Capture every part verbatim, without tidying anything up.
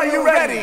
you ready?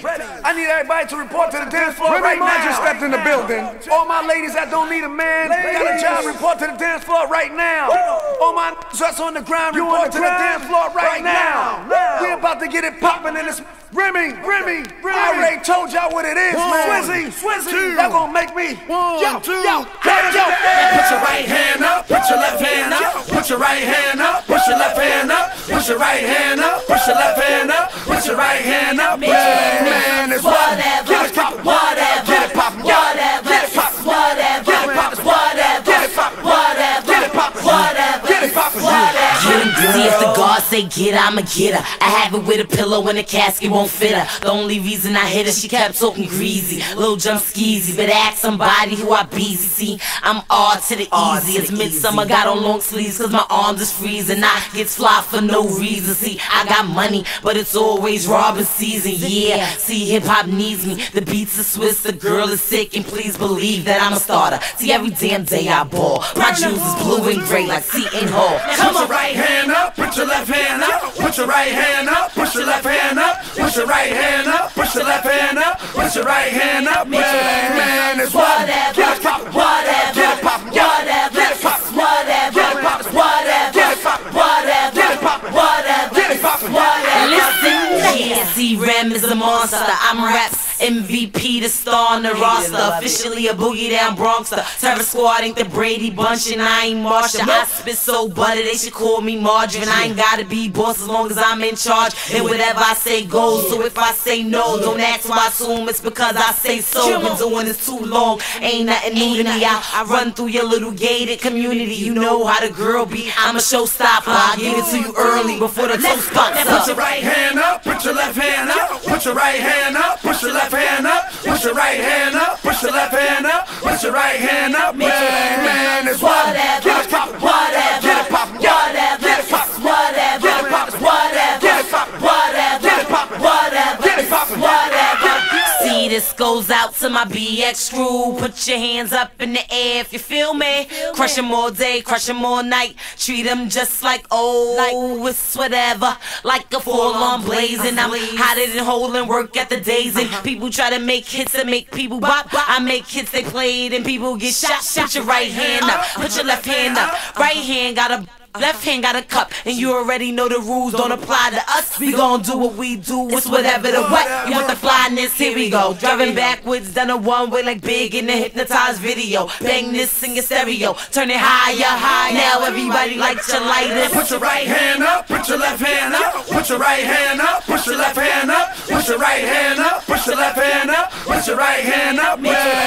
I need everybody to report to the dance floor right now. Just stepped in the building. All my ladies that don't need a man, got a job, report to the dance floor right now. All my that's on the ground, report to the dance floor right now. We about to get it poppin' in this. Remy, Remy, Remy. I already told y'all what it is, man. Swizzy, Swizzy. That gonna make me. One, yo, two, yo, hey, yo. Put your right hand up, put your left hand up. Put your right hand up, push your left hand up. Put your right hand up, push your left hand up. Put your right hand up. Man, it's whatever, get it poppin', whatever, get it poppin', whatever, get it poppin', whatever, get it poppin', whatever, get it poppin', whatever, get it poppin', whatever, get it poppin', whatever. See if the God say get, I'ma get her. I have it with a pillow and the casket won't fit her. The only reason I hit her, she kept talking greasy, little jump skeezy. But ask somebody who I be. See, I'm all to the easy. It's midsummer, got on long sleeves cause my arms is freezing. I gets fly for no reason. See, I got money, but it's always robbing season. Yeah, see, hip hop needs me. The beats are Swiss, the girl is sick, and please believe that I'm a starter. See, every damn day I ball. My juice is blue and gray like Seton Hall. Put your right hand up, put your left hand up. Put your right hand up, push your left hand up. Put your right hand up, push your left hand up. Put your right hand up, man, man, it's whatever, get it poppin', whatever, get it poppin', whatever, get it poppin', whatever, get it poppin', whatever, get it poppin', whatever, get it poppin', whatever, get it poppin', whatever. Listen, yeah, see, Rem is a monster. I'm raps M V P, the star on the roster. Officially a boogie down Bronxer. Terror Squad ain't the Brady Bunch, and I ain't Marsha. I spit so butter, they should call me Margarine. I ain't gotta be boss as long as I'm in charge. And whatever I say goes. So if I say no, don't ask why I assume it's because I say so. Been doing this too long, ain't nothing new to me. I, I run through your little gated community. You know how the girl be. I'm a showstopper. I give it to you early before the toast pops up. Put your right hand up, put your left hand up. Put your right hand up, push your left hand up. Put your right hand up, push your left hand up. Put your right hand up, man, man, it's whatever, get it poppin', whatever, get it poppin', whatever, get it poppin', whatever, get it poppin', whatever, get it poppin', whatever, get it poppin', whatever, get it poppin', whatever. See, this goes out to my B X crew. Put your hands up in the air if you feel me. Crush them all day, crush them all night. Treat them just like, oh, it's whatever. Like a full-on blazing. I'm hotter than hole and work at the days. And people try to make hits and make people bop. I make hits they played and people get shot. Put your right hand up, put your left hand up. Right hand got a left hand got a cup, and you already know the rules don't apply to us. We gon' do what we do, it's whatever the what. You want the flyness, here we go. Driving backwards down a one way like Big in the Hypnotized video. Bang this in your stereo, turn it higher, higher. Now everybody likes your lighters. Put your right hand up, put your left hand up. Put your right hand up, push your left hand up. Put your right hand up, push your left hand up. Put your right hand up, man.